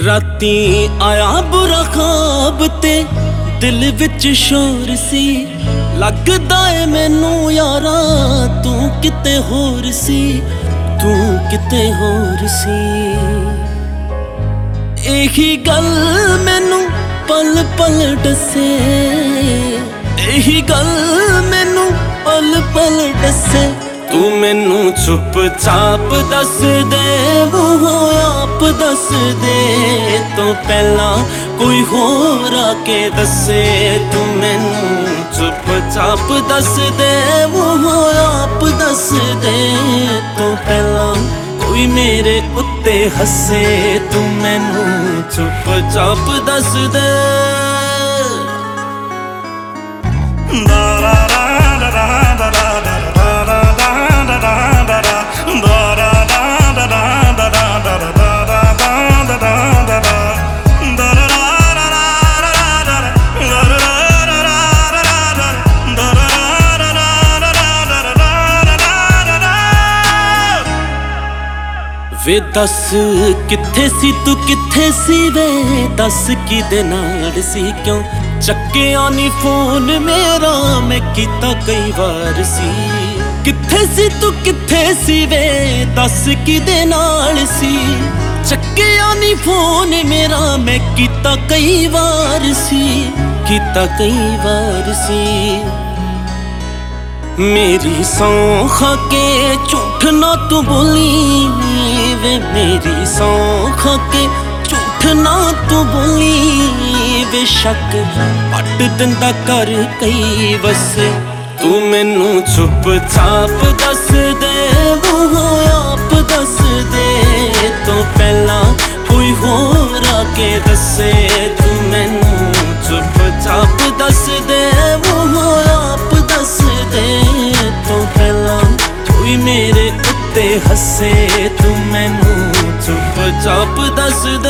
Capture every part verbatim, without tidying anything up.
राती आया बुरा ख्वाब ते दिल विच शोर सी, लगदा ए मैनू यारा तू किते होर सी, तू किते होर सी। एही गल मैनू पल पल दसे, एही गल मैनू पल पल दसे। तू मैनू चुप चाप दस दे, मूहों आप दस दे तो पहला कोई होर आके दसे। तू मैनू चुप चाप दस दे, मूहों आप दस दे तो पहला कोई मेरे उत्ते हसे। तू मैनू चुप चाप दस दे। वे दस किथे सी तू किथे सी, वे दस किदे नाल सी, क्यों चक्किया नी फोन मेरा मैं कीता कई बार सी। किथे सी तू किथे सी, वे दस किदे नाल सी, चक्किया नी फोन मेरा मैं कीता कई बार सी, कीता कई बार सी। मेरी सौं खा के झूठ ना तू बोली, वे मेरी सौं खा के झूठ ना तू बोली, वे शक पट दिंदा कर कई वसे। तू मैनू चुप चाप दस दे, मूहों आप दस दे तो पहला कोई होर आके दसे। तू मैनू चुप चाप दस दे, मूहों आप दस दे तो पहला कोई मेरे उत्ते हसे। तू मैनू चुप चाप दस दे।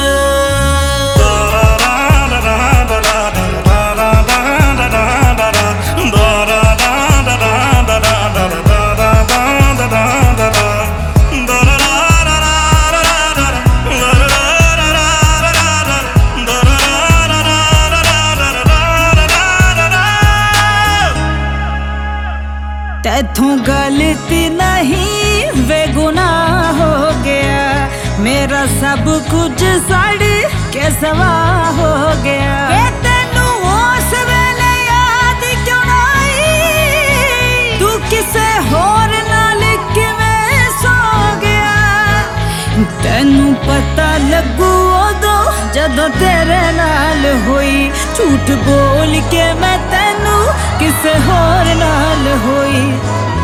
तैथों गलती नहीं वे गुनाह हो गया, मेरा सब कुछ सड़ के सवा हो गया। तेनू उस वेले याद क्यों ना आई, तू किसे होर नाल किवें सो गया। तेनू पता लगू उदों जदों तेरे नाल होई, झूठ बोल के मैं तेनू किसे होर नाल होई।